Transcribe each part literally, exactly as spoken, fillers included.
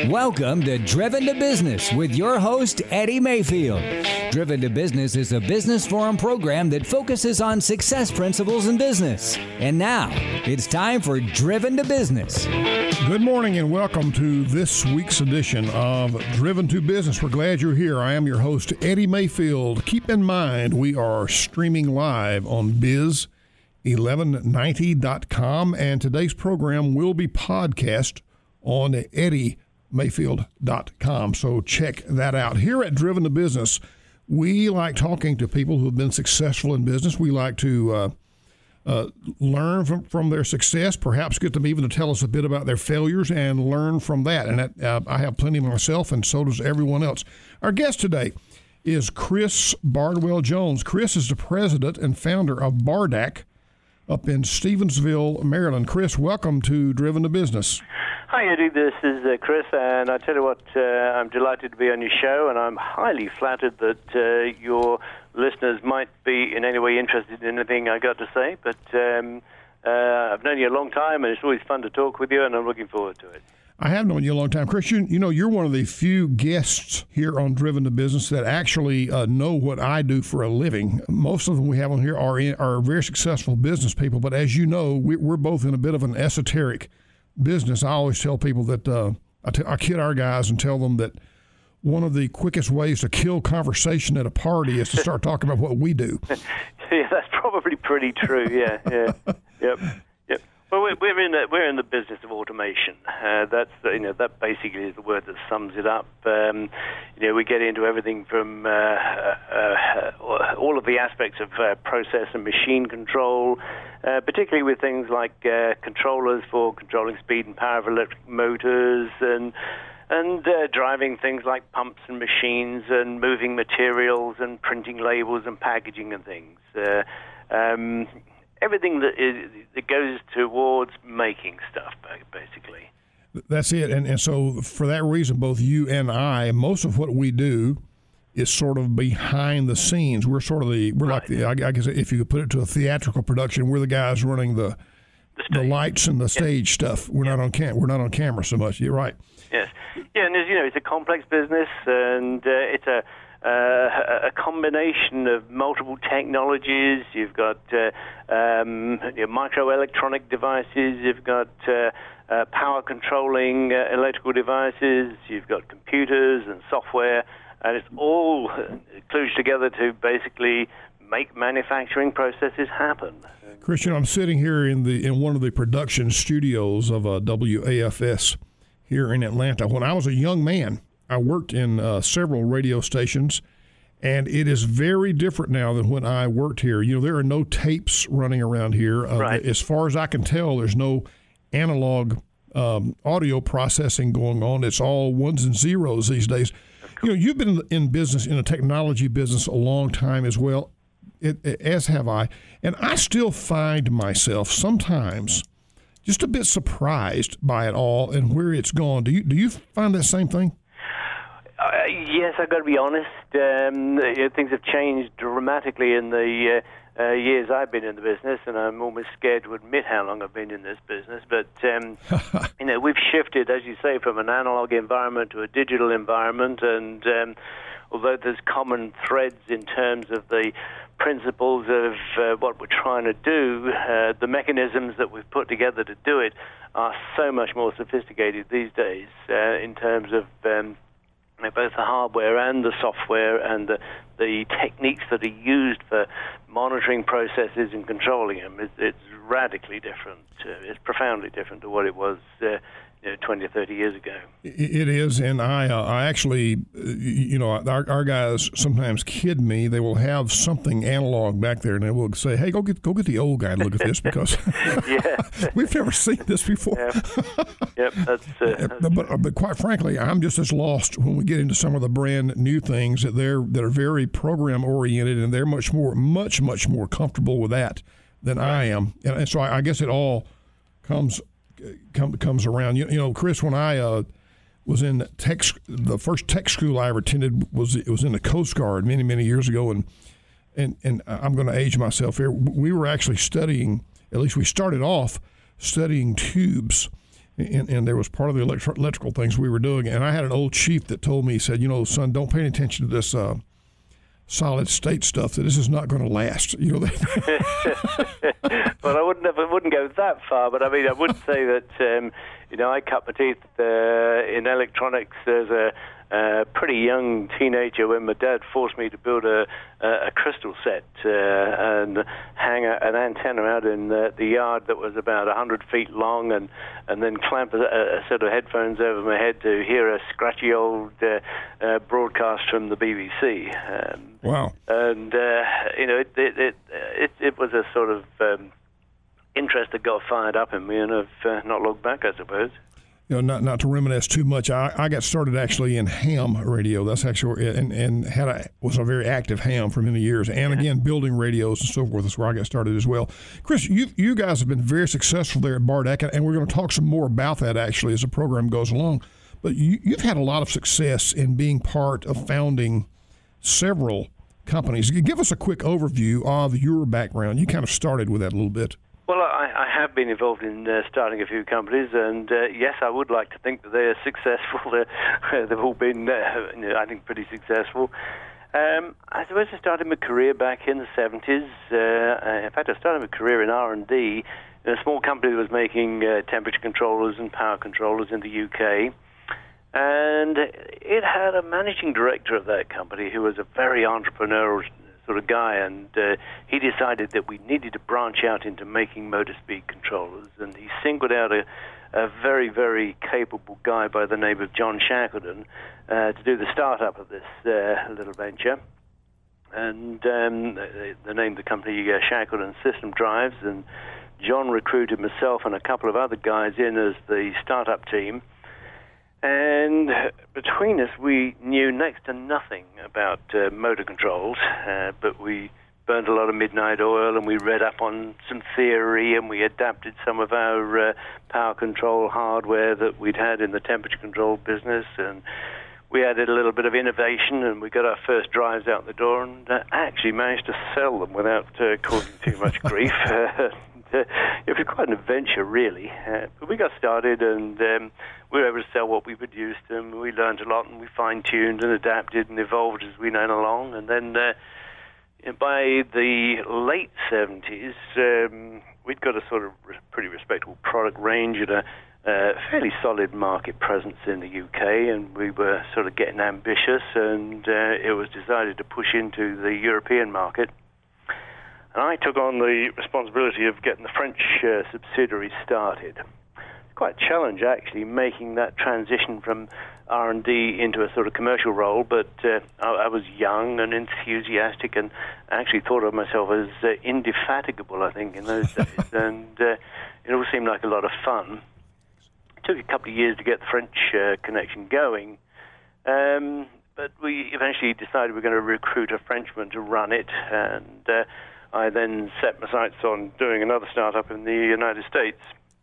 Welcome to Driven to Business with your host, Eddie Mayfield. Driven to Business is a business forum program that focuses on success principles in business. And now, it's time for Driven to Business. Good morning and welcome to this week's edition of Driven to Business. We're glad you're here. I am your host, Eddie Mayfield. Keep in mind, we are streaming live on biz eleven ninety dot com, and today's program will be podcast on eddie mayfield dot com, so check that out. Here at Driven to Business, we like talking to people who have been successful in business. We like to uh, uh, learn from, from their success, perhaps get them even to tell us a bit about their failures and learn from that. And that, uh, I have plenty myself, and so does everyone else. Our guest today is Chris Bardwell Jones. Chris is the president and founder of Bardac up in Stevensville, Maryland. Chris, welcome to Driven to Business. Hi, Eddie. This is uh, Chris, and I tell you what, uh, I'm delighted to be on your show, and I'm highly flattered that uh, your listeners might be in any way interested in anything I got to say. But um, uh, I've known you a long time, and it's always fun to talk with you, and I'm looking forward to it. I have known you a long time. Chris, you, you know, you're one of the few guests here on Driven to Business that actually uh, know what I do for a living. Most of them we have on here are in, are very successful business people, but as you know, we, we're both in a bit of an esoteric business. I always tell people that uh, I, t- I kid our guys and tell them that one of the quickest ways to kill conversation at a party is to start talking about what we do. Yeah, that's probably pretty true. Yeah, yeah, yep, yep. Well, we're, we're in the, we're in the business of automation. Uh, that's the, you know that basically is the word that sums it up. Um, you know, we get into everything from uh, uh, uh, all of the aspects of uh, process and machine control. Uh, particularly with things like uh, controllers for controlling speed and power of electric motors, and and uh, driving things like pumps and machines, and moving materials and printing labels and packaging and things. Uh, um, everything that is, that goes towards making stuff, basically. That's it. And, and so for that reason, both you and I, most of what we do is sort of behind the scenes. We're sort of the, we're right. like the, I guess if you could put it to a theatrical production, we're the guys running the the, the lights and the stage yes. stuff. We're yes. not on cam, we're not on camera so much. You're right. Yes. Yeah, and as you know, it's a complex business, and uh, it's a uh, a combination of multiple technologies. You've got uh, um, you know, microelectronic devices. You've got uh, uh, power controlling uh, electrical devices. You've got computers and software. And it's all kludged together to basically make manufacturing processes happen. Christian, I'm sitting here in the in one of the production studios of uh, W A F S here in Atlanta. When I was a young man, I worked in uh, several radio stations, and it is very different now than when I worked here. You know, there are no tapes running around here. Uh, right. As far as I can tell, there's no analog um, audio processing going on. It's all ones and zeros these days. You know, you've been in business, in a technology business, a long time as well, it, as have I, and I still find myself sometimes just a bit surprised by it all and where it's gone. Do you do you find that same thing? Uh, yes, I've got to be honest. Um, you know, things have changed dramatically in the uh, uh, years I've been in the business, and I'm almost scared to admit how long I've been in this business. But um, you know, we've shifted, as you say, from an analog environment to a digital environment, and um, although there's common threads in terms of the principles of uh, what we're trying to do, uh, the mechanisms that we've put together to do it are so much more sophisticated these days uh, in terms of um, both the hardware and the software and the, the techniques that are used for monitoring processes and controlling them. It, it's radically different. Uh, it's profoundly different to what it was uh, you know, twenty or thirty years ago. It is, and I uh, I actually, you know, our, our guys sometimes kid me. They will have something analog back there, and they will say, hey, go get go get the old guy and look at this, because we've never seen this before. Yeah. Yep, that's, uh, that's but, but quite frankly, I'm just as lost when we get into some of the brand new things that they're that are very program oriented, and they're much more, much, much more comfortable with that than right. I am. And, and so I, I guess it all comes come, comes around. You, you know, Chris, when I uh, was in tech, the first tech school I ever attended was it was in the Coast Guard many, many years ago, and and and I'm going to age myself here. We were actually studying, at least we started off studying tubes. And, and there was part of the electro- electrical things we were doing. And I had an old chief that told me, he said, you know, son, don't pay any attention to this uh, solid state stuff, that this is not going to last. You know. Well, I wouldn't have, I wouldn't go that far, but I mean, I would say that, um, you know, I cut my teeth uh, in electronics as a Uh, pretty young teenager when my dad forced me to build a, a, a crystal set uh, and hang a, an antenna out in the, the yard that was about one hundred feet long, and, and then clamp a, a set of headphones over my head to hear a scratchy old uh, uh, broadcast from the B B C. Um, wow. And, uh, you know, it it, it it it was a sort of um, interest that got fired up in me, and I've uh, not looked back, I suppose. You know, not not to reminisce too much. I, I got started actually in ham radio. That's actually and and had a was a very active ham for many years. And again, building radios and so forth is where I got started as well. Chris, you you guys have been very successful there at Bardach, and we're going to talk some more about that actually as the program goes along. But you, you've had a lot of success in being part of founding several companies. Give us a quick overview of your background. You kind of started with that a little bit. Well, I, I have been involved in uh, starting a few companies, and uh, yes, I would like to think that they are successful. Uh, they've all been, uh, you know, I think, pretty successful. Um, I suppose I started my career back in the seventies. Uh, in fact, I started my career in R and D in a small company that was making uh, temperature controllers and power controllers in the U K. And it had a managing director of that company who was a very entrepreneurial sort of guy, and uh, he decided that we needed to branch out into making motor speed controllers, and he singled out a, a very, very capable guy by the name of John Shackleton uh, to do the startup of this uh, little venture. And um, they, they named the company uh, Shackleton System Drives, and John recruited myself and a couple of other guys in as the startup team. And between us, we knew next to nothing about uh, motor controls, uh, but we burned a lot of midnight oil, and we read up on some theory, and we adapted some of our uh, power control hardware that we'd had in the temperature control business, and we added a little bit of innovation, and we got our first drives out the door, and uh, actually managed to sell them without uh, causing too much grief. Uh, it was quite an adventure, really. Uh, but we got started, and um, we were able to sell what we produced, and we learned a lot, and we fine-tuned and adapted and evolved as we went along. And then uh, by the late seventies, um, we'd got a sort of pretty respectable product range and a uh, fairly solid market presence in the U K, and we were sort of getting ambitious, and uh, it was decided to push into the European market. And I took on the responsibility of getting the French uh, subsidiary started. Quite a challenge, actually, making that transition from R and D into a sort of commercial role, but uh, I, I was young and enthusiastic, and actually thought of myself as uh, indefatigable, I think, in those days, and uh, it all seemed like a lot of fun. It took a couple of years to get the French uh, connection going, um, but we eventually decided we were going to recruit a Frenchman to run it, and uh, I then set my sights on doing another startup in the United States.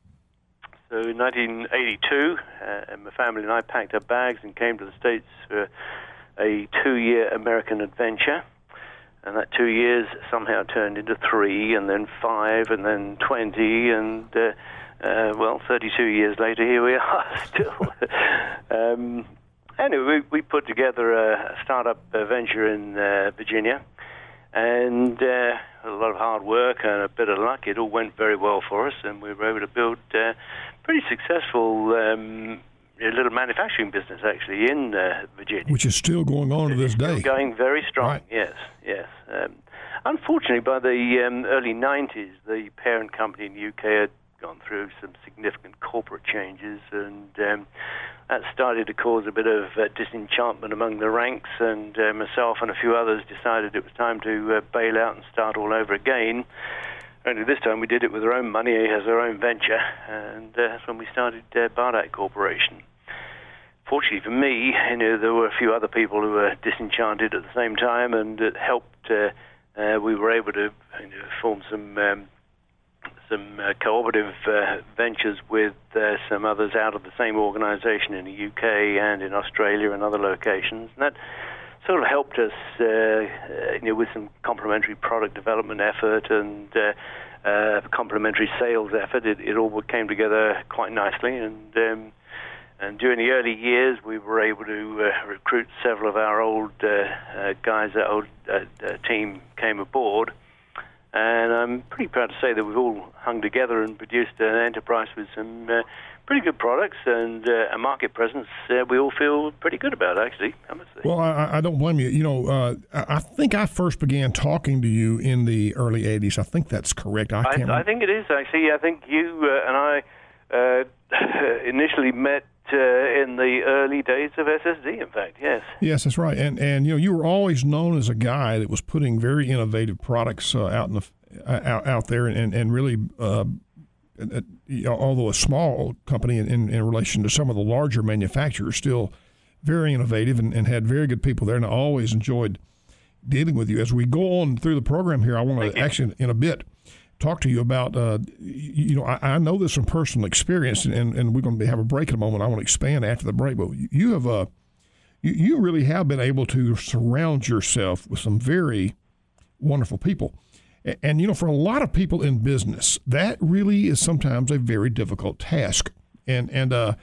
So in nineteen eighty-two, uh, my family and I packed our bags and came to the States for a two-year American adventure. And that two years somehow turned into three, and then five, and then twenty, and, uh, uh, well, thirty-two years later, here we are still. um, anyway, we, we put together a startup venture in uh, Virginia. And uh, a lot of hard work and a bit of luck, it all went very well for us, and we were able to build a uh, pretty successful um, little manufacturing business, actually, in uh, Virginia. Which is still going on to this day. Still going very strong, right. yes, yes. Um, unfortunately, by the um, early nineties, the parent company in the U K had gone through some significant corporate changes, and um, that started to cause a bit of uh, disenchantment among the ranks, and uh, myself and a few others decided it was time to uh, bail out and start all over again. Only this time we did it with our own money as our own venture, and uh, that's when we started uh, Bardach Corporation. Fortunately for me, you know, there were a few other people who were disenchanted at the same time, and it helped. Uh, uh, we were able to you know, form some um, some uh, cooperative uh, ventures with uh, some others out of the same organization in the U K and in Australia and other locations. And that sort of helped us uh, uh, you know, with some complementary product development effort and uh, uh, complementary sales effort, it, it all came together quite nicely. And um, and during the early years, we were able to uh, recruit several of our old uh, uh, guys. That old uh, uh, team came aboard. And I'm pretty proud to say that we've all hung together and produced an enterprise with some uh, pretty good products and uh, a market presence uh, we all feel pretty good about, actually, I must say. Well, I, I don't blame you. You know, uh, I think I first began talking to you in the early eighties. I think that's correct. I, can't I, I think it is, actually. I think you uh, and I uh, initially met uh, in the early days of S S D, in fact, yes. Yes, that's right. And, and you know, you were always known as a guy that was putting very innovative products uh, out in the uh, out, out there and, and really uh, Uh, although a small company in, in, in relation to some of the larger manufacturers, still very innovative and, and had very good people there. And I always enjoyed dealing with you. As we go on through the program here, I want to actually, in a bit, talk to you about, uh, you, you know, I, I know this from personal experience, and, and we're going to have a break in a moment. I want to expand after the break. But you have, uh, you, you really have been able to surround yourself with some very wonderful people. And, you know, for a lot of people in business, that really is sometimes a very difficult task. And and uh,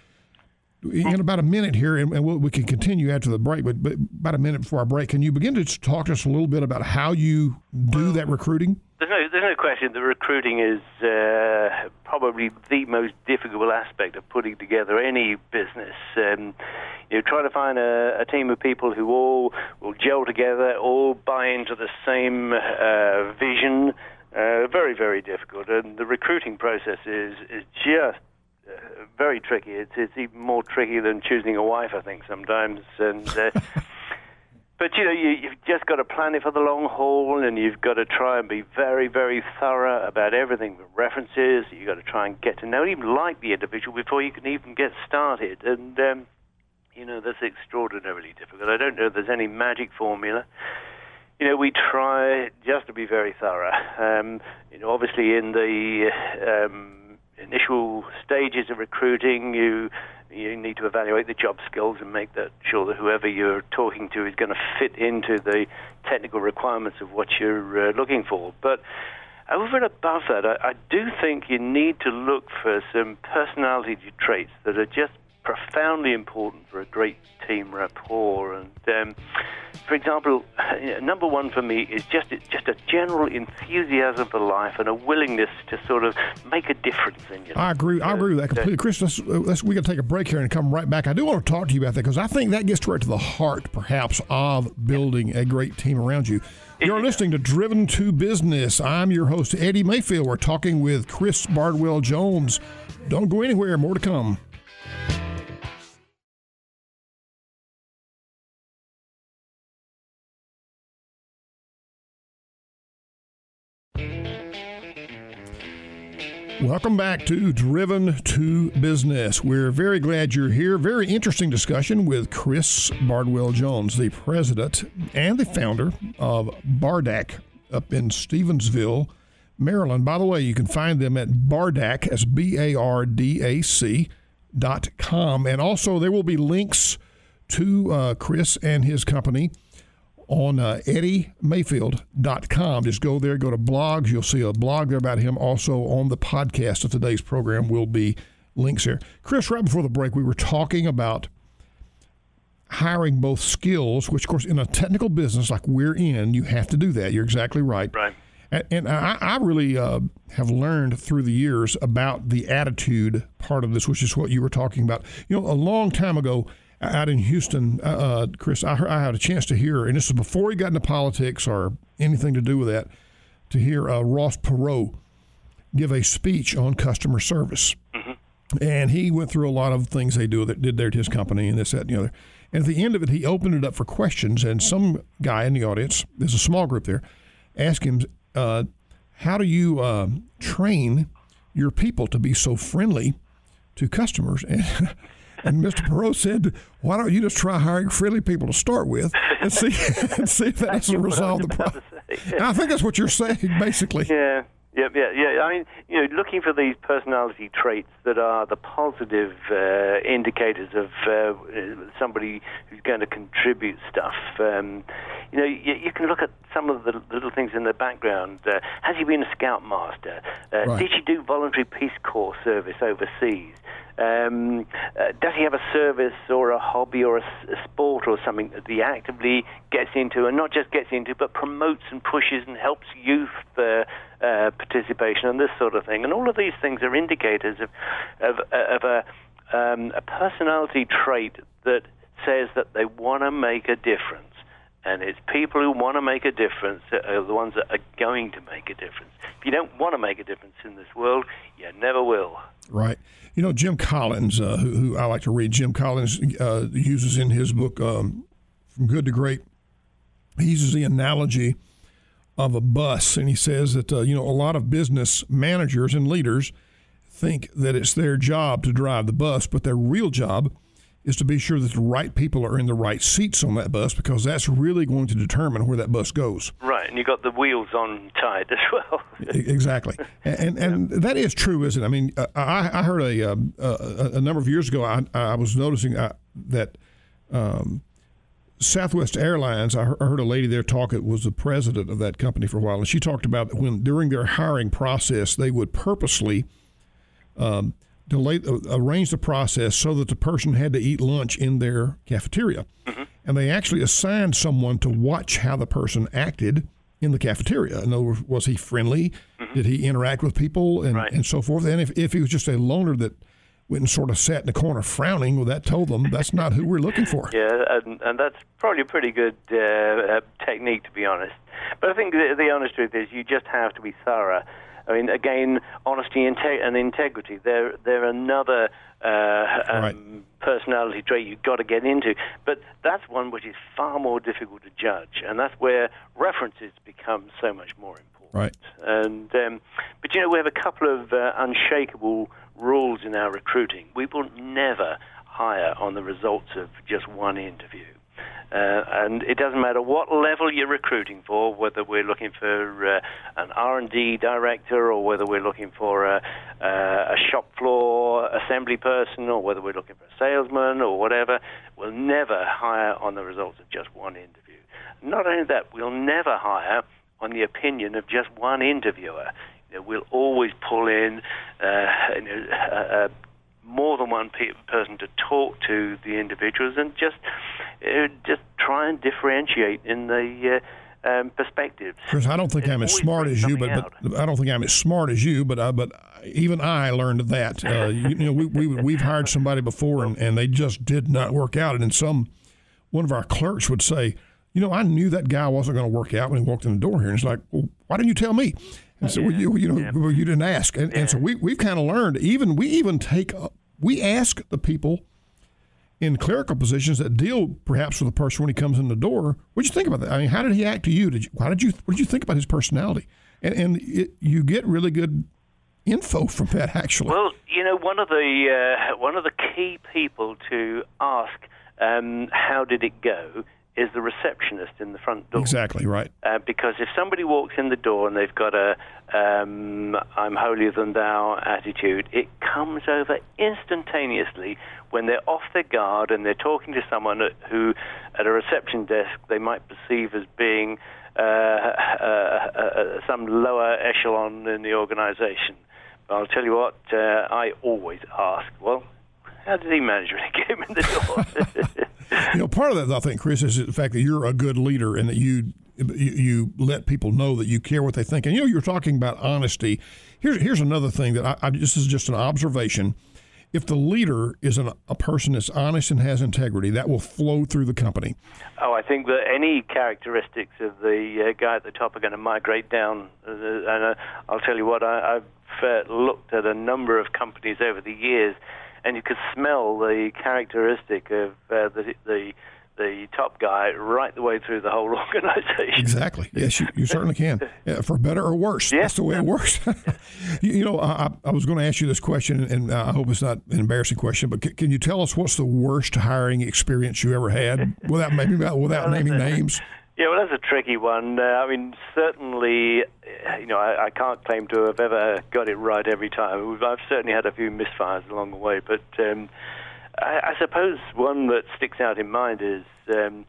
in about a minute here, and, and we'll, we can continue after the break, but, but about a minute before our break, can you begin to talk to us a little bit about how you do well, that recruiting? There's no, there's no question that recruiting is uh, probably the most difficult aspect of putting together any business. Um, you try to find a, a team of people who all will gel together, all buy into the same uh, vision. Uh, very, very difficult. And the recruiting process is, is just uh, very tricky. It's, it's even more tricky than choosing a wife, I think, sometimes. And uh, But, you know, you, you've just got to plan it for the long haul, and you've got to try and be very, very thorough about everything with references. You've got to try and get to know, even like the individual before you can even get started. And, um, you know, that's extraordinarily difficult. I don't know if there's any magic formula. You know, we try just to be very thorough. Um, you know, obviously in the um, initial stages of recruiting, you... You need to evaluate the job skills and make that sure that whoever you're talking to is going to fit into the technical requirements of what you're uh, looking for. But over and above that, I, I do think you need to look for some personality traits that are just profoundly important for a great team rapport. And um, for example, number one for me is just just a general enthusiasm for life and a willingness to sort of make a difference in your life. I agree. I agree with that completely, Chris. Let's, let's we can take a break here and come right back. I do want to talk to you about that because I think that gets right to the heart, perhaps, of building a great team around you. You're listening to Driven to Business. I'm your host, Eddie Mayfield. We're talking with Chris Bardwell Jones. Don't go anywhere. More to come. Welcome back to Driven to Business. We're very glad you're here. Very interesting discussion with Chris Bardwell Jones, the president and the founder of Bardac up in Stevensville, Maryland. By the way, you can find them at Bardac, as B A R D A C dot com. And also there will be links to uh, Chris and his company on uh, Eddie Mayfield dot com. Just go there, go to blogs. You'll see a blog there about him. Also on the podcast of today's program will be links there. Chris, right before the break, we were talking about hiring both skills, which, of course, in a technical business like we're in, you have to do that. You're exactly right. Right. And, and I, I really uh, have learned through the years about the attitude part of this, which is what you were talking about. You know, a long time ago, out in Houston, uh, Chris, I, heard, I had a chance to hear, and this is before he got into politics or anything to do with that, to hear uh, Ross Perot give a speech on customer service. Mm-hmm. And he went through a lot of things they do that did there at his company and this, that, and the other. And at the end of it, he opened it up for questions, and some guy in the audience, there's a small group there, asked him, uh, how do you uh, train your people to be so friendly to customers? And And Mister Perot said, why don't you just try hiring friendly people to start with and see and see if that doesn't resolve the problem? And I think that's what you're saying, basically. Yeah, yeah, yeah, yeah. I mean, you know, looking for these personality traits that are the positive uh, indicators of uh, somebody who's going to contribute stuff. Um, you know, you, you can look at some of the little things in the background. Uh, has he been a scoutmaster? Uh, right. Did he do voluntary Peace Corps service overseas? Um, uh, does he have a service or a hobby or a, a sport or something that he actively gets into, and not just gets into, but promotes and pushes and helps youth uh, uh, participation and this sort of thing? And all of these things are indicators of of, of a, um, a personality trait that says that they want to make a difference. And it's people who want to make a difference that are the ones that are going to make a difference. If you don't want to make a difference in this world, you never will. Right. You know, Jim Collins, uh, who, who I like to read, Jim Collins uh, uses in his book, um, From Good to Great, he uses the analogy of a bus. And he says that, uh, you know, a lot of business managers and leaders think that it's their job to drive the bus, but their real job is to be sure that the right people are in the right seats on that bus, because that's really going to determine where that bus goes. Right, and you've got the wheels on tight as well. Exactly. And and that is true, isn't it? I mean, I, I heard a, a a number of years ago, I, I was noticing that um, Southwest Airlines, I heard a lady there talk, it was the president of that company for a while, and she talked about when during their hiring process, they would purposely um, delay, uh, arrange the process so that the person had to eat lunch in their cafeteria. Mm-hmm. And they actually assigned someone to watch how the person acted in the cafeteria. In other words, was he friendly? Mm-hmm. Did he interact with people and, right. and so forth? And if, if he was just a loner that went and sort of sat in the corner frowning, well, that told them that's not who we're looking for. Yeah, and, and that's probably a pretty good uh, uh, technique, to be honest. But I think the, the honest truth is you just have to be thorough. I mean, again, honesty and integrity, they're, they're another uh, um, right. personality trait you've got to get into. But that's one which is far more difficult to judge, and that's where references become so much more important. Right. And um, But, you know, we have a couple of uh, unshakable rules in our recruiting. We will never hire on the results of just one interview. Uh, and it doesn't matter what level you're recruiting for, whether we're looking for uh, an R and D director or whether we're looking for a, uh, a shop floor assembly person or whether we're looking for a salesman or whatever. We'll never hire on the results of just one interview. Not only that, we'll never hire on the opinion of just one interviewer. You know, we'll always pull in uh, you know, a, a more than one pe- person to talk to the individuals and just uh, just try and differentiate in the uh, um, perspectives. Chris, I don't think It I'm as always smart brings as you, something but, but I don't think I'm as smart as you, but I, but even I learned that. Uh, you, you know, we, we we've hired somebody before and, and they just did not work out. And then some one of our clerks would say, you know, I knew that guy wasn't going to work out when he walked in the door here. And it's like, well, why didn't you tell me? And so, yeah. well, you, you know, yeah. well, you didn't ask. And, yeah. and so we, we've kind of learned, even we even take, we ask the people in clerical positions that deal perhaps with a person when he comes in the door, what'd you think about that? I mean, how did he act to you? Did you, how did you, what did you think about his personality? And, and it, you get really good info from that, actually. Well, you know, one of the uh, one of the key people to ask um, how did it go is the receptionist in the front door. Exactly, right. Uh, because if somebody walks in the door and they've got a um, I'm holier than thou attitude, it comes over instantaneously when they're off their guard and they're talking to someone who, at a reception desk, they might perceive as being uh, uh, uh, some lower echelon in the organization. But I'll tell you what, uh, I always ask, well, how did he manage when he came in the door? You know, part of that, I think, Chris, is the fact that you're a good leader and that you, you you let people know that you care what they think. And, you know, you're talking about honesty. Here's here's another thing that I, I this is just an observation. If the leader is an, a person that's honest and has integrity, that will flow through the company. Oh, I think that any characteristics of the uh, guy at the top are going to migrate down. Uh, and uh, I'll tell you what, I, I've uh, looked at a number of companies over the years, and you could smell the characteristic of uh, the, the the top guy right the way through the whole organization. Exactly. Yes, you, you certainly can. Yeah, for better or worse. Yeah. That's the way it works. you, you know, I, I was going to ask you this question, and I hope it's not an embarrassing question, but c- can you tell us what's the worst hiring experience you ever had, without maybe without well, naming a, names? Yeah, well, that's a tricky one. Uh, I mean, certainly, you know, I, I can't claim to have ever got it right every time. I've certainly had a few misfires along the way, but um, I, I suppose one that sticks out in mind is um,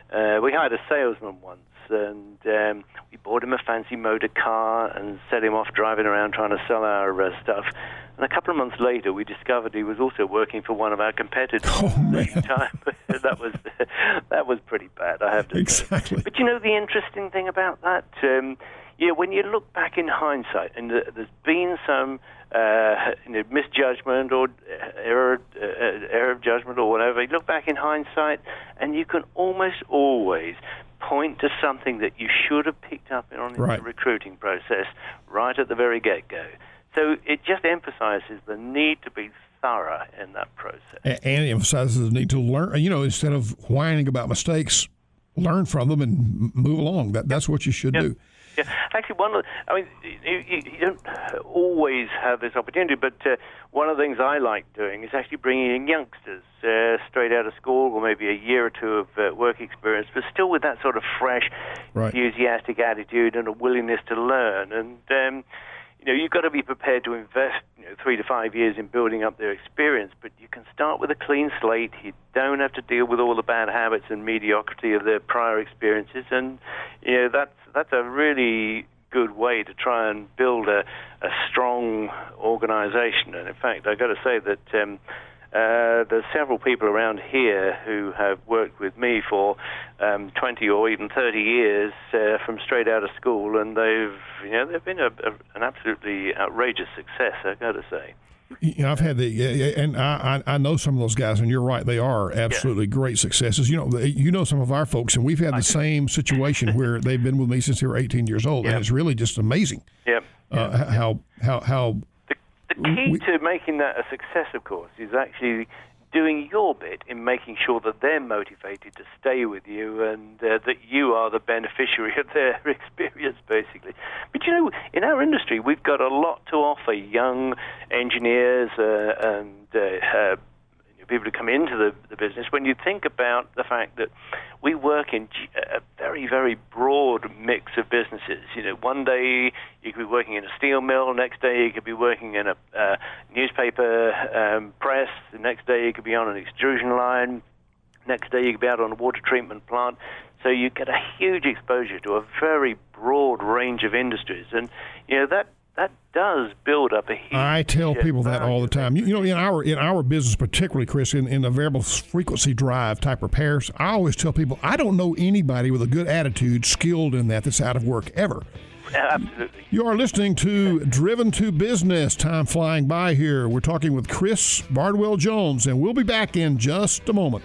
uh, we hired a salesman once, and um, we bought him a fancy motor car and set him off driving around trying to sell our uh, stuff. And a couple of months later, we discovered he was also working for one of our competitors oh, at the same time. that was that was pretty bad, I have to exactly. say. But you know the interesting thing about that? Um, yeah, when you look back in hindsight, and there's been some uh, you know, misjudgment or error, uh, error of judgment or whatever, you look back in hindsight, and you can almost always point to something that you should have picked up on in right. the recruiting process right at the very get-go. So it just emphasizes the need to be thorough in that process. And it emphasizes the need to learn, you know, instead of whining about mistakes, learn from them and move along. That That's what you should yep. do. Yeah, actually, one of the, I mean, you, you, you don't always have this opportunity, but uh, one of the things I like doing is actually bringing in youngsters uh, straight out of school, or maybe a year or two of uh, work experience, but still with that sort of fresh, right. enthusiastic attitude and a willingness to learn. And um, you know, you've got to be prepared to invest you know, three to five years in building up their experience, but you can start with a clean slate. You don't have to deal with all the bad habits and mediocrity of their prior experiences, and you know that's that's a really good way to try and build a, a strong organization. And in fact, I've got to say that um, uh, there's several people around here who have worked with me for um, twenty or even thirty years uh, from straight out of school, and they've, you know, they've been a, a, an absolutely outrageous success, I've got to say. You know, I've had the, and I, I know some of those guys, and you're right, they are absolutely yeah. great successes. You know, you know some of our folks, and we've had the same situation where they've been with me since they were eighteen years old, yep. and it's really just amazing. Yep. Uh, yep. How how how. The, the key we, to making that a success, of course, is actually doing your bit in making sure that they're motivated to stay with you, and uh, that you are the beneficiary of their experience, basically. But, you know, in our industry, we've got a lot to offer young engineers uh, and uh, uh, people who come into the, the business. When you think about the fact that we work in a very, very broad mix of businesses. You know, one day you could be working in a steel mill, next day you could be working in a uh, newspaper um, press, the next day you could be on an extrusion line, next day you could be out on a water treatment plant. So you get a huge exposure to a very broad range of industries, and you know that that does build up a huge. I tell people that all the time. You, you know, in our in our business, particularly, Chris, in, in the variable frequency drive type repairs, I always tell people I don't know anybody with a good attitude, skilled in that, that's out of work ever. Absolutely. You are listening to Driven to Business. Time flying by here. We're talking with Chris Bardwell-Jones, and we'll be back in just a moment.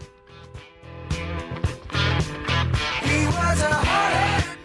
He was a hard-headed man.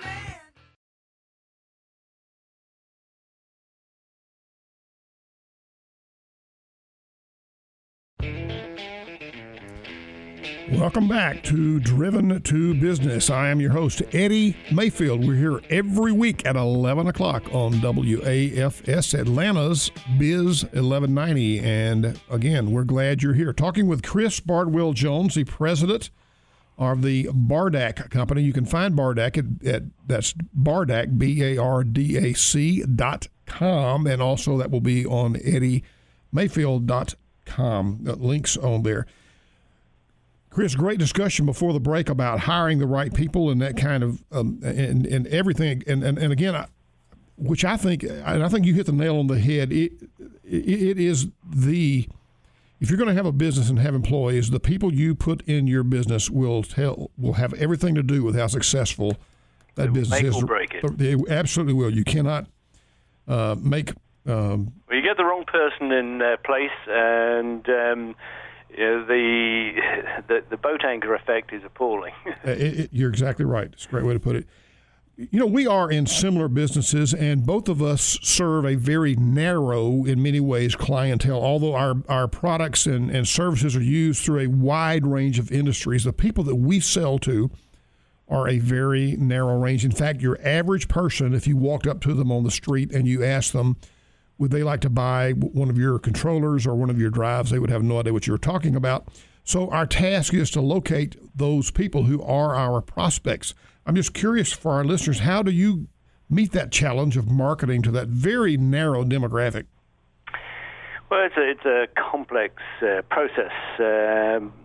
Welcome back to Driven to Business. I am your host, Eddie Mayfield. We're here every week at eleven o'clock on W A F S, Atlanta's Biz eleven ninety. And again, we're glad you're here. Talking with Chris Bardwell-Jones, the president of the Bardac Company. You can find Bardac at, at that's Bardac, B A R D A C dot com, and also that will be on eddie mayfield dot com. Links on there. Chris, great discussion before the break about hiring the right people and that kind of um, and and everything. And and, and again, I, which I think, and I think you hit the nail on the head. It it, it is the if you're going to have a business and have employees, the people you put in your business will tell will have everything to do with how successful that It business make is. or break it. They absolutely will. You cannot uh, make. Um, well, you get the wrong person in uh, place, and. Um, You know, the, the the boat anchor effect is appalling. it, it, you're exactly right. It's a great way to put it. You know, we are in similar businesses, and both of us serve a very narrow, in many ways, clientele. Although our, our products and, and services are used through a wide range of industries, the people that we sell to are a very narrow range. In fact, your average person, if you walked up to them on the street and you asked them, would they like to buy one of your controllers or one of your drives, they would have no idea what you were talking about. So our task is to locate those people who are our prospects. I'm just curious for our listeners, how do you meet that challenge of marketing to that very narrow demographic? Well, it's a, it's a complex uh, process. Um,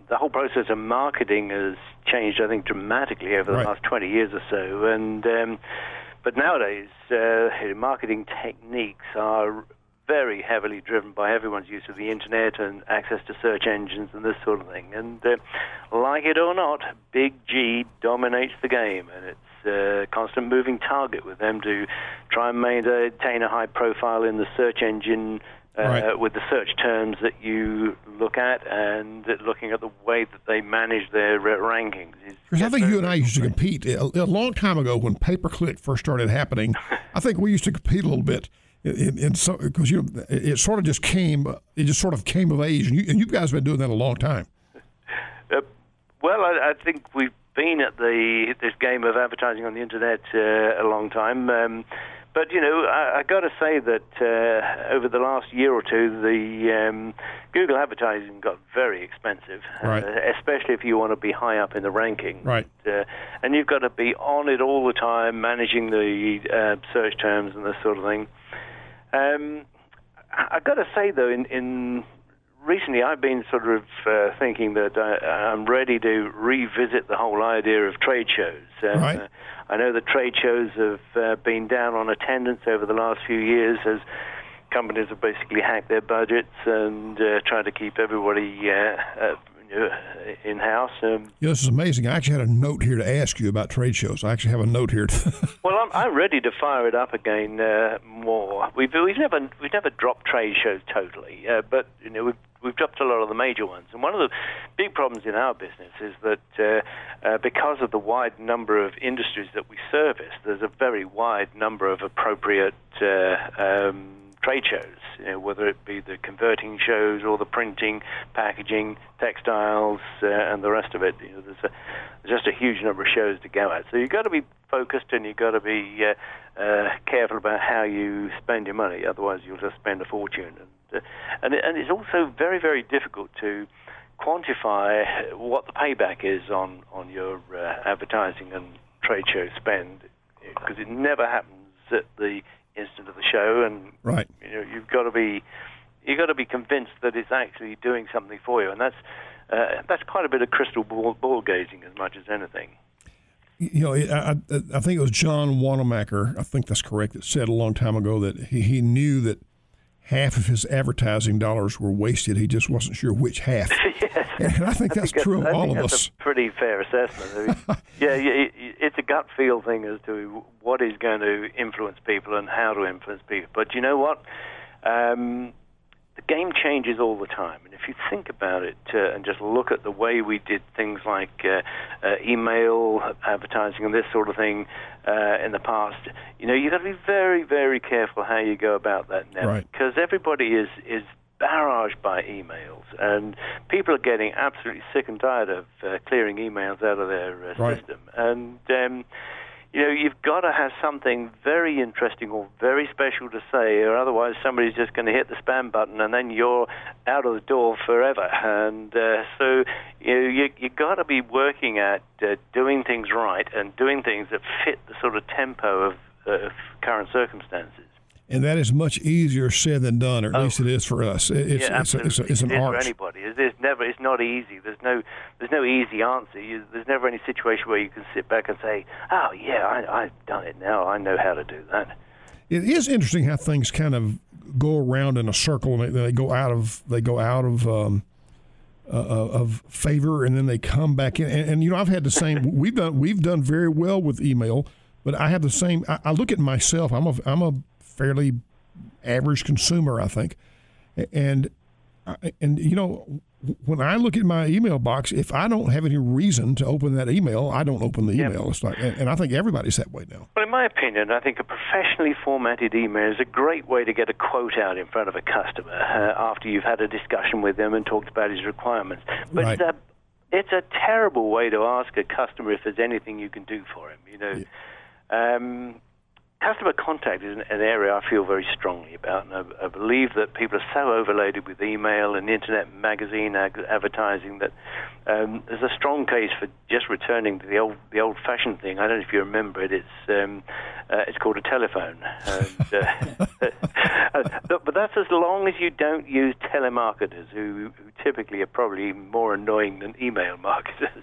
the whole process of marketing has changed, I think, dramatically over the Right. last twenty years or so. And um, but nowadays, uh, marketing techniques are very heavily driven by everyone's use of the internet and access to search engines and this sort of thing. And uh, like it or not, Big G dominates the game, and it's a constant moving target with them to try and maintain a high profile in the search engine uh, Right. with the search terms that you look at, and looking at the way that they manage their uh, rankings. Because I think you and I used to compete a, a long time ago when pay-per-click first started happening. I think we used to compete a little bit. In, in so, because you know, it, it sort of just came, it just sort of came of age, and you, and you guys have been doing that a long time. Uh, well, I, I think we've been at the this game of advertising on the internet uh, a long time. Um, but you know, I, I got to say that uh, over the last year or two, the um, Google advertising got very expensive, Right. uh, especially if you want to be high up in the ranking. Right. Uh, and you've got to be on it all the time, managing the uh, search terms and this sort of thing. Um, I've got to say, though, in, in recently I've been sort of uh, thinking that I, I'm ready to revisit the whole idea of trade shows. Um, Right. uh, I know that trade shows have uh, been down on attendance over the last few years as companies have basically hacked their budgets and uh, tried to keep everybody uh, uh, in-house. Um, You know, this is amazing. I actually had a note here to ask you about trade shows. I actually have a note here. To Well, I'm, I'm ready to fire it up again uh, more. We've we've never we've never dropped trade shows totally, uh, but you know we've we've dropped a lot of the major ones. And one of the big problems in our business is that uh, uh, because of the wide number of industries that we service, there's a very wide number of appropriate uh, um, trade shows, you know, whether it be the converting shows or the printing, packaging, textiles, uh, and the rest of it. You know, there's, a, there's just a huge number of shows to go at. So you've got to be focused and you've got to be uh, uh, careful about how you spend your money. Otherwise, you'll just spend a fortune. And, uh, and, it, and it's also very, very difficult to quantify what the payback is on, on your uh, advertising and trade show spend, because it never happens at the instant of the show, and Right. you know you've got to be you've got to be convinced that it's actually doing something for you, and that's uh, that's quite a bit of crystal ball, ball gazing as much as anything. You know, I, I, I think it was John Wanamaker, I think that's correct, that said a long time ago that he, he knew that half of his advertising dollars were wasted. He just wasn't sure which half. Yes. And I think that's I think true of I all think of that's us. a pretty fair assessment. I mean, yeah, yeah, it, it's a gut feel thing as to what is going to influence people and how to influence people. But you know what? Um, the game changes all the time. And if you think about it uh, and just look at the way we did things like uh, uh, email advertising and this sort of thing uh, in the past, you know, you've got to be very, very careful how you go about that now. Right. Because everybody is, is barraged by emails, and people are getting absolutely sick and tired of uh, clearing emails out of their uh, Right. system. And um, you know, you've got to have something very interesting or very special to say, or otherwise somebody's just going to hit the spam button, and then you're out of the door forever. And uh, so you know, you you got to be working at uh, doing things right and doing things that fit the sort of tempo of, uh, of current circumstances. And that is much easier said than done, or at Oh. least it is for us. It- It's, yeah, it's, a, absolutely. it's, a, it's an it is art. for anybody. It's, it's never. It's not easy. There's no. There's no easy answer. You, there's never any situation where you can sit back and say, "Oh yeah, I, I've done it now. I know how to do that." It is interesting how things kind of go around in a circle, and they, they go out of they go out of um, uh, of favor, and then they come back in. And, and you know, I've had the same. we've done we've done very well with email, but I have the same. I, I look at myself. I'm a I'm a fairly average consumer, I think, and and you know, when I look at my email box, if I don't have any reason to open that email, I don't open the Yep. email. It's like, and, and I think everybody's that way now. Well, in my opinion, I think a professionally formatted email is a great way to get a quote out in front of a customer uh, after you've had a discussion with them and talked about his requirements. But Right. it's a it's a terrible way to ask a customer if there's anything you can do for him. You know. Yeah. Um, customer contact is an, an area I feel very strongly about, and I, I believe that people are so overloaded with email and internet magazine ag- advertising that um, there's a strong case for just returning to the old the old-fashioned thing. I don't know if you remember it. It's um, uh, it's called a telephone, and, uh, but, but that's as long as you don't use telemarketers, who, who typically are probably more annoying than email marketers.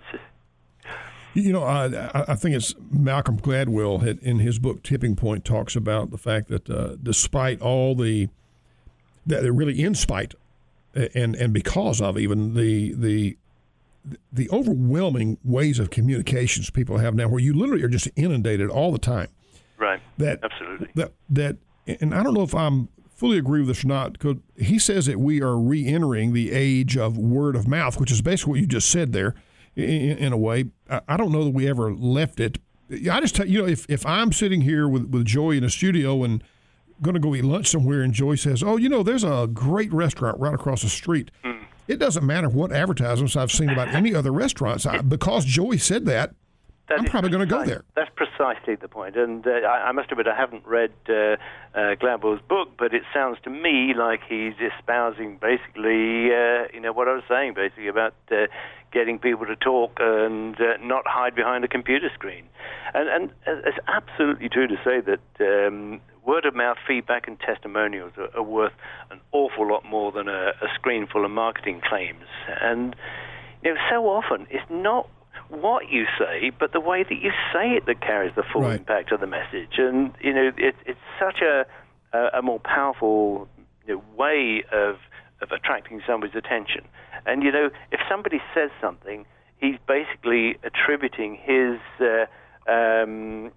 You know, I, I think it's Malcolm Gladwell had, in his book Tipping Point talks about the fact that uh, despite all the, that really in spite and and because of even the the the overwhelming ways of communications people have now, where you literally are just inundated all the time. Right. That absolutely. That that, and I don't know if I'm fully agree with this or not, because he says that we are re-entering the age of word of mouth, which is basically what you just said there. In, in a way, I don't know that we ever left it. I just tell you know, if, if I'm sitting here with, with Joy in a studio and going to go eat lunch somewhere, and Joy says, "Oh, you know, there's a great restaurant right across the street," mm. it doesn't matter what advertisements I've seen about any other restaurants. I, because Joy said that, that I'm probably going to go there. That's precisely the point. And uh, I, I must admit, I haven't read uh, uh, Gladwell's book, but it sounds to me like he's espousing basically, uh, you know, what I was saying, basically about uh, getting people to talk and uh, not hide behind a computer screen. And, and it's absolutely true to say that um, word-of-mouth feedback and testimonials are, are worth an awful lot more than a, a screen full of marketing claims. And you know, so often it's not what you say, but the way that you say it that carries the full right. impact of the message. And you know, it, it's such a, a, a more powerful you know, way of of attracting somebody's attention. And you know, if somebody says something, he's basically attributing his uh, um,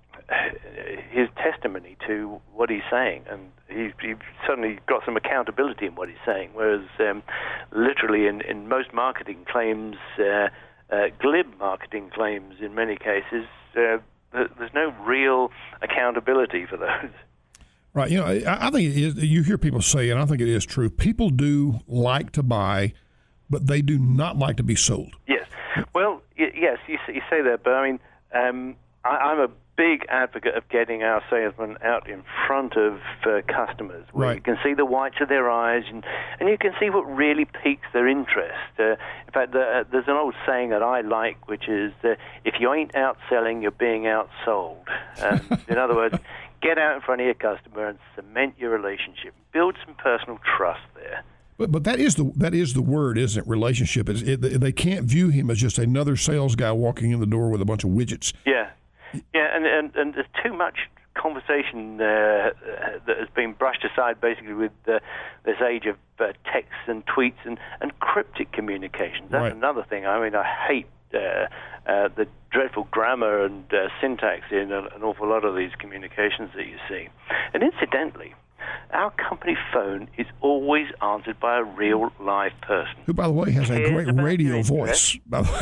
his testimony to what he's saying, and he's, he's suddenly got some accountability in what he's saying. Whereas, um, literally, in, in most marketing claims. Uh, Uh, glib marketing claims in many cases, uh, there's no real accountability for those. Right. You know, I, I think it is, you hear people say, and I think it is true, people do like to buy, but they do not like to be sold. Yes. Well, y- yes, you, you say that, but I mean, um, I, I'm a big advocate of getting our salesmen out in front of uh, customers, where right. you can see the whites of their eyes, and, and you can see what really piques their interest. Uh, in fact, the, uh, there's an old saying that I like, which is, uh, if you ain't out selling, you're being outsold. Um, in other words, get out in front of your customer and cement your relationship. Build some personal trust there. But but that is the that is the word, isn't it? Relationship. It's, it, they can't view him as just another sales guy walking in the door with a bunch of widgets. Yeah. Yeah, and, and, and there's too much conversation uh, that has been brushed aside basically with uh, this age of uh, texts and tweets and, and cryptic communications. That's right. another thing. I mean, I hate uh, uh, the dreadful grammar and uh, syntax in a, an awful lot of these communications that you see. And incidentally, our company phone is always answered by a real live person. Who, by the way, has a great radio voice.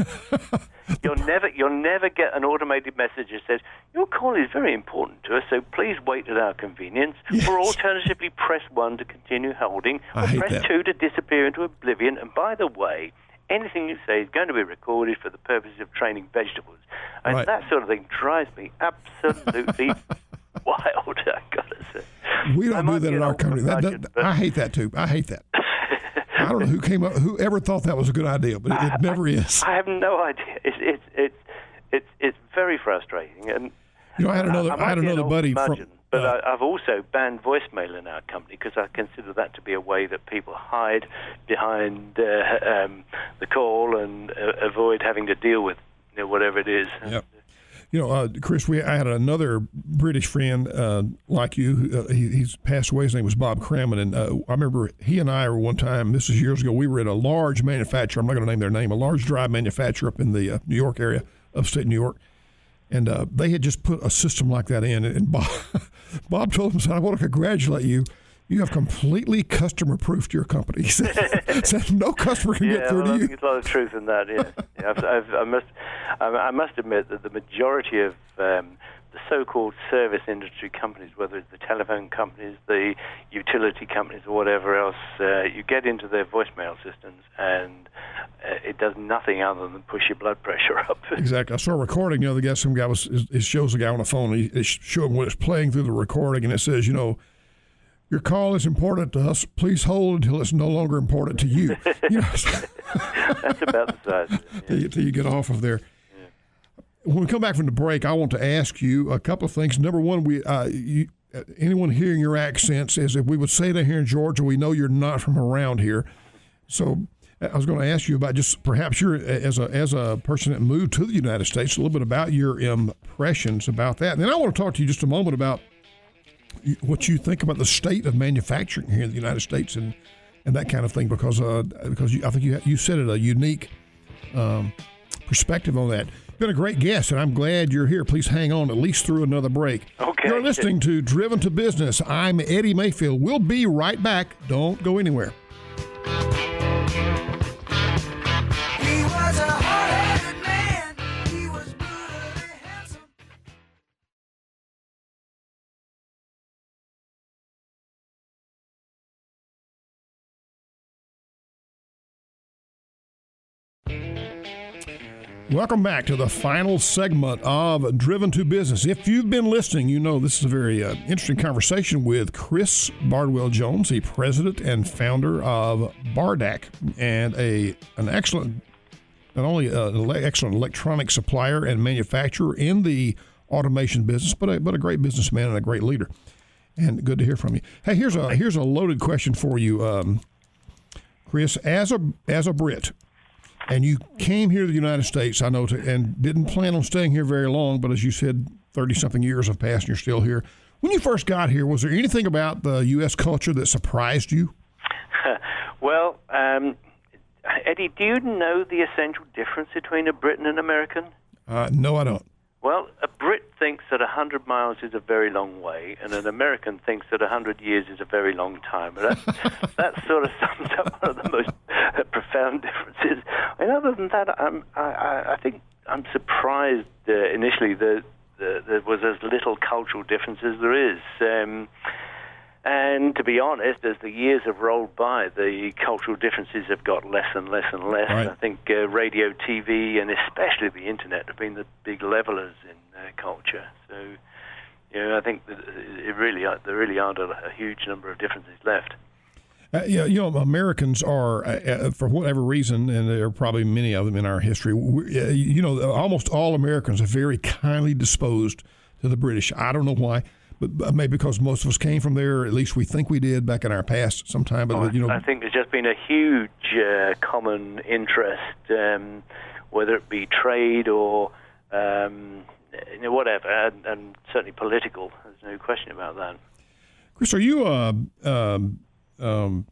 You'll never, you'll never get an automated message that says, "Your call is very important to us, so please wait at our convenience," yes. or alternatively, press one to continue holding, or I hate press that. two to disappear into oblivion. And by the way, anything you say is going to be recorded for the purposes of training vegetables. And right. that sort of thing drives me absolutely wild, I've got to say. We don't do that in our company. That, that, I hate that, too. I hate that. I don't know who came up, who ever thought that was a good idea, but it, it never I, is. I have no idea. It's it's it's it's, it's very frustrating. And you know, I had another, I, I had another buddy curmudgeon, from. But uh, I, I've also banned voicemail in our company because I consider that to be a way that people hide behind uh, um, the call and uh, avoid having to deal with you know, whatever it is. Yep. You know, uh, Chris, we I had another British friend uh, like you. Uh, he, he's passed away. His name was Bob Crammon, and uh, I remember he and I were one time. This is years ago. We were at a large manufacturer. I'm not going to name their name. A large drive manufacturer up in the uh, New York area, upstate New York, and uh, they had just put a system like that in. And Bob, Bob told him, "I want to congratulate you. You have completely customer-proofed your company." He said, said no customer can yeah, get through well, to I you. think there's a lot of truth in that. Yeah, yeah I've, I've, I must, I, I must admit that the majority of um, the so-called service industry companies, whether it's the telephone companies, the utility companies, or whatever else, uh, you get into their voicemail systems, and uh, it does nothing other than push your blood pressure up. Exactly. I saw a recording. You know, the guy, some guy was, it shows a guy on the phone. He, it's showing what it's playing through the recording, and it says, you know, your call is important to us. Please hold until it's no longer important to you. You know, that's about the size. Yeah. Till, you, till you get off of there. When we come back from the break, I want to ask you a couple of things. Number one, we uh, you, anyone hearing your accent says if we would say that here in Georgia, we know you're not from around here. So I was going to ask you about just perhaps you're as a as a person that moved to the United States, a little bit about your impressions about that. And then I want to talk to you just a moment about what you think about the state of manufacturing here in the United States and, and that kind of thing, because uh, because you, I think you you said it a unique um, perspective on that. Been a great guest, and I'm glad you're here. Please hang on at least through another break. Okay. You're listening to Driven to Business. I'm Eddie Mayfield. We'll be right back. Don't go anywhere. He was a hard-headed man. He was brutally handsome. Welcome back to the final segment of Driven to Business. If you've been listening, you know this is a very uh, interesting conversation with Chris Bardwell-Jones, the president and founder of Bardac, and a an excellent, not only an excellent electronic supplier and manufacturer in the automation business, but a, but a great businessman and a great leader. And good to hear from you. Hey, here's a here's a loaded question for you, um, Chris. As a as a Brit. And you came here to the United States, I know, to, and didn't plan on staying here very long, but as you said, thirty-something years have passed and you're still here. When you first got here, was there anything about the U S culture that surprised you? Well, um, Eddie, do you know the essential difference between a Brit and an American? Uh, no, I don't. Well, a Brit thinks that one hundred miles is a very long way, and an American thinks that one hundred years is a very long time. And that, that sort of sums up one of the most uh, profound differences. And other than that, I'm, I, I think I'm surprised uh, initially that uh, there was as little cultural difference as there is. Um, and to be honest, as the years have rolled by, the cultural differences have got less and less and less. Right. I think uh, radio, T V, and especially the internet have been the big levelers in uh, culture. So, you know, I think that it really are, there really aren't a, a huge number of differences left. Uh, yeah, you know, Americans are, uh, for whatever reason, and there are probably many of them in our history, we, uh, you know, almost all Americans are very kindly disposed to the British. I don't know why. But maybe because most of us came from there, at least we think we did back in our past sometime. But oh, you know, I think there's just been a huge uh, common interest, um, whether it be trade or um, you know, whatever, and, and certainly political. There's no question about that. Chris, are you uh, um, um,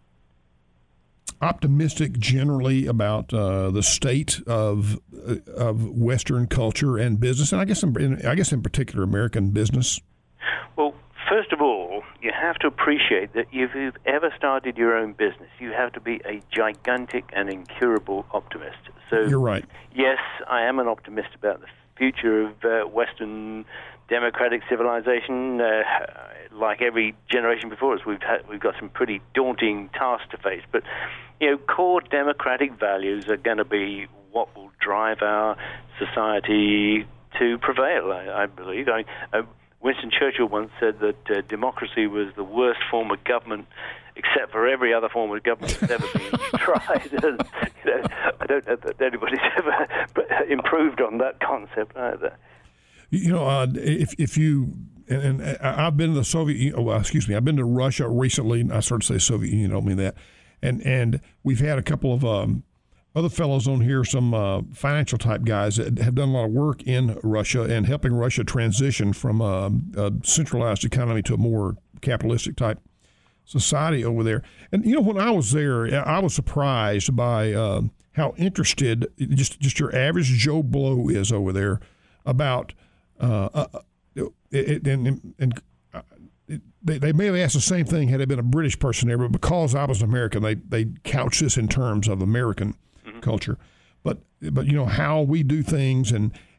optimistic generally about uh, the state of uh, of Western culture and business, and I guess in, I guess in particular American business? Well, first of all, you have to appreciate that if you've ever started your own business, you have to be a gigantic and incurable optimist. So, you're right. Yes, I am an optimist about the future of uh, Western democratic civilization. Uh, like every generation before us, we've had, we've got some pretty daunting tasks to face. But you know, core democratic values are going to be what will drive our society to prevail. I, I believe. I, uh, Winston Churchill once said that uh, democracy was the worst form of government, except for every other form of government that's ever been tried. And, you know, I don't know that anybody's ever improved on that concept either. You know, uh, if if you and, and I've been to the Soviet, oh, well, excuse me, I've been to Russia recently. I started to say Soviet Union, I don't mean that. And and we've had a couple of um, other fellows on here, some uh, financial type guys that have done a lot of work in Russia and helping Russia transition from a, a centralized economy to a more capitalistic type society over there. And, you know, when I was there, I was surprised by uh, how interested just, just your average Joe Blow is over there about, uh, uh, it, and, and uh, it, they, they may have asked the same thing had it been a British person there, but because I was an American, they, they couch this in terms of American culture, but but you know how we do things, and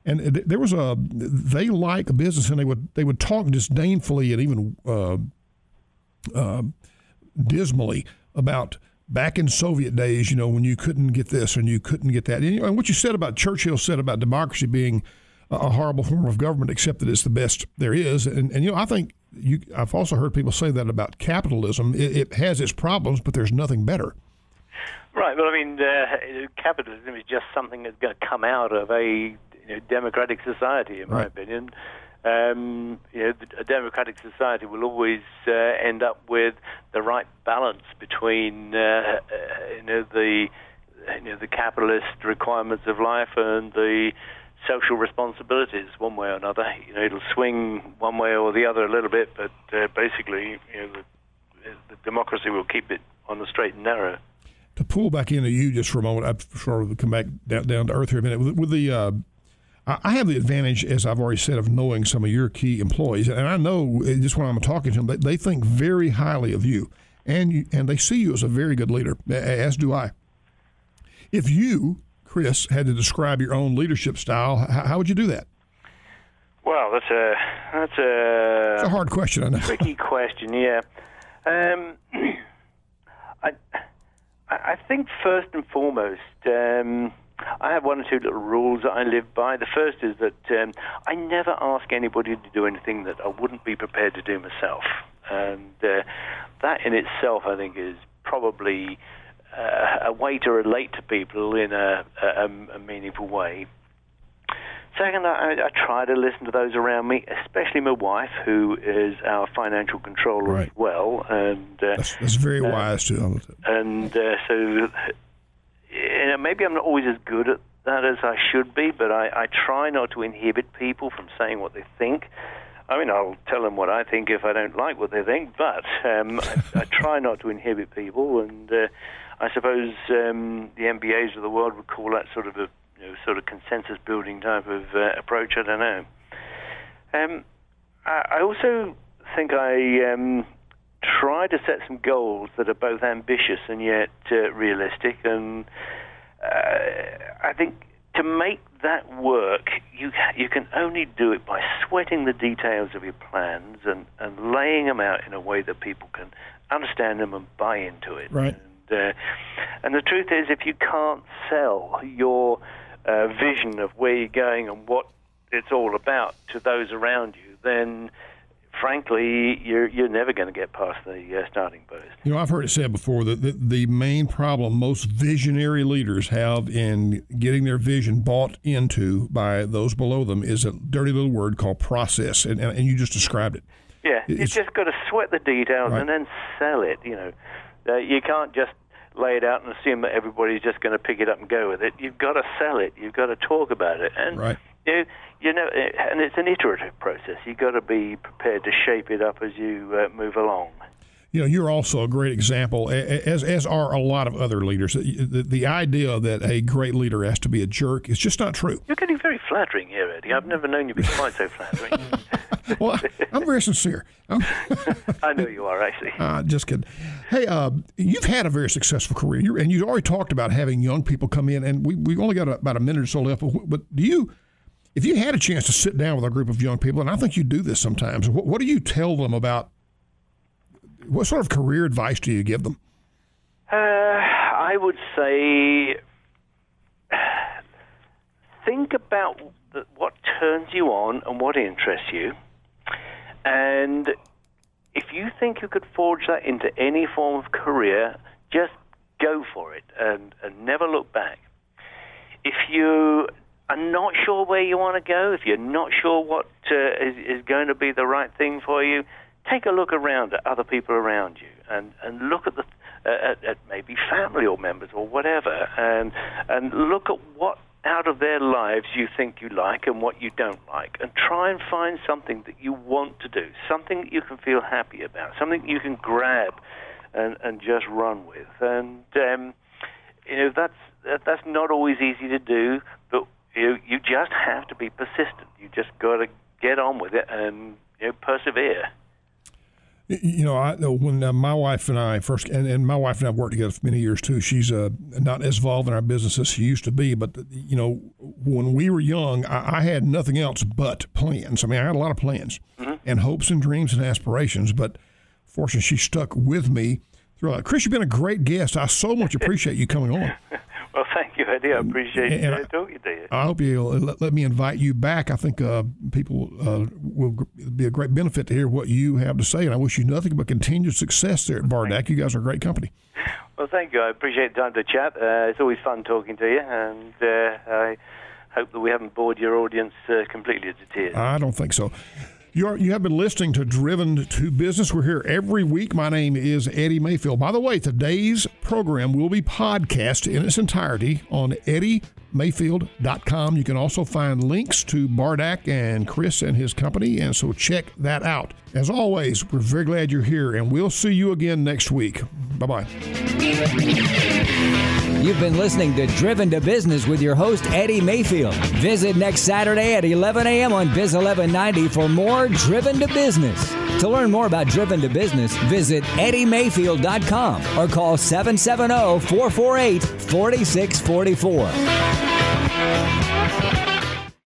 And there was a they like a business, and they would they would talk disdainfully and even uh, uh, dismally about back in Soviet days, you know, when you couldn't get this and you couldn't get that. And, you know, and what you said about Churchill said about democracy being a horrible form of government, except that it's the best there is. And, and you know, I think you I've also heard people say that about capitalism. It, it has its problems, but there's nothing better. Right. Well, I mean, uh, capitalism is just something that's going to come out of a you know, democratic society, in my right. opinion. Um, you know, a democratic society will always uh, end up with the right balance between uh, uh, you know the you know the capitalist requirements of life and the social responsibilities, one way or another. You know, it'll swing one way or the other a little bit, but uh, basically, you know, the, the democracy will keep it on the straight and narrow. To pull back into you just for a moment, I sort of come back down, down to earth here a minute. With, with the, uh, I have the advantage, as I've already said, of knowing some of your key employees, and I know just when I'm talking to them, they, they think very highly of you, and you, and they see you as a very good leader, as do I. If you, Chris, had to describe your own leadership style, how, how would you do that? Well, that's a that's a, it's a hard question, I know. Tricky question, yeah. Um, I. I think first and foremost, um, I have one or two little rules that I live by. The first is that um, I never ask anybody to do anything that I wouldn't be prepared to do myself. And uh, that in itself, I think, is probably uh, a way to relate to people in a, a, a meaningful way. Second, I, I try to listen to those around me, especially my wife, who is our financial controller right. as well. And uh, that's, that's very uh, wise too. And uh, so, you know, maybe I'm not always as good at that as I should be, but I, I try not to inhibit people from saying what they think. I mean, I'll tell them what I think if I don't like what they think, but um, I, I try not to inhibit people. And uh, I suppose um, the M B As of the world would call that sort of a You know, sort of consensus-building type of uh, approach. I don't know. Um, I, I also think I um, try to set some goals that are both ambitious and yet uh, realistic. And uh, I think to make that work, you you can only do it by sweating the details of your plans and, and laying them out in a way that people can understand them and buy into it. Right. And, uh, and the truth is, if you can't sell your Uh, vision of where you're going and what it's all about to those around you, then frankly, you're you're never going to get past the uh, starting post. You know, I've heard it said before that the, the main problem most visionary leaders have in getting their vision bought into by those below them is a dirty little word called process, and and, and you just described it. Yeah, it's, you've just got to sweat the details right. and then sell it. You know, uh, you can't just lay it out and assume that everybody's just going to pick it up and go with it. You've got to sell it. You've got to talk about it, and right. you you know, and it's an iterative process. You've got to be prepared to shape it up as you uh, move along. You know, you're also a great example, as as are a lot of other leaders. The, the idea that a great leader has to be a jerk is just not true. You're getting very flattering here, Eddie. I've never known you be quite so flattering. Well, I'm very sincere. I'm I know you are, actually. Uh, just kidding. Hey, uh, you've had a very successful career, you're, and you've already talked about having young people come in, and we, we've only got a, about a minute or so left, but do you, if you had a chance to sit down with a group of young people, and I think you do this sometimes, what, what do you tell them about, what sort of career advice do you give them? Uh, I would say think about the, what turns you on and what interests you. And if you think you could forge that into any form of career, just go for it and, and never look back. If you are not sure where you want to go, if you're not sure what uh, is, is going to be the right thing for you, take a look around at other people around you and, and look at the uh, at, at maybe family or members or whatever, and and look at what out of their lives you think you like and what you don't like, and try and find something that you want to do, something that you can feel happy about, something that you can grab and, and just run with. And um, you know that's that's not always easy to do, but you you just have to be persistent. You just got to get on with it and you know persevere. You know, I when uh, my wife and I first, and, and my wife and I have worked together for many years too. She's uh, not as involved in our business as she used to be, but you know, when we were young, I, I had nothing else but plans. I mean, I had a lot of plans mm-hmm. and hopes and dreams and aspirations, but fortunately, she stuck with me throughout. Chris, you've been a great guest. I so much appreciate you coming on. Well, thank you, Eddie. I appreciate and uh, talking to you. I hope you'll let, let me invite you back. I think uh, people uh, will be a great benefit to hear what you have to say, and I wish you nothing but continued success there at Bardak. You guys are a great company. Well, thank you. I appreciate the time to chat. Uh, it's always fun talking to you, and uh, I hope that we haven't bored your audience uh, completely to tears. I don't think so. You're, you have been listening to Driven to Business. We're here every week. My name is Eddie Mayfield. By the way, today's program will be podcast in its entirety on eddie mayfield dot com. You can also find links to Bardak and Chris and his company, and so check that out. As always, we're very glad you're here, and we'll see you again next week. Bye-bye. You've been listening to Driven to Business with your host, Eddie Mayfield. Visit next Saturday at eleven a.m. on Biz eleven ninety for more Driven to Business. To learn more about Driven to Business, visit eddie mayfield dot com or call seven seven zero, four four eight, four six four four.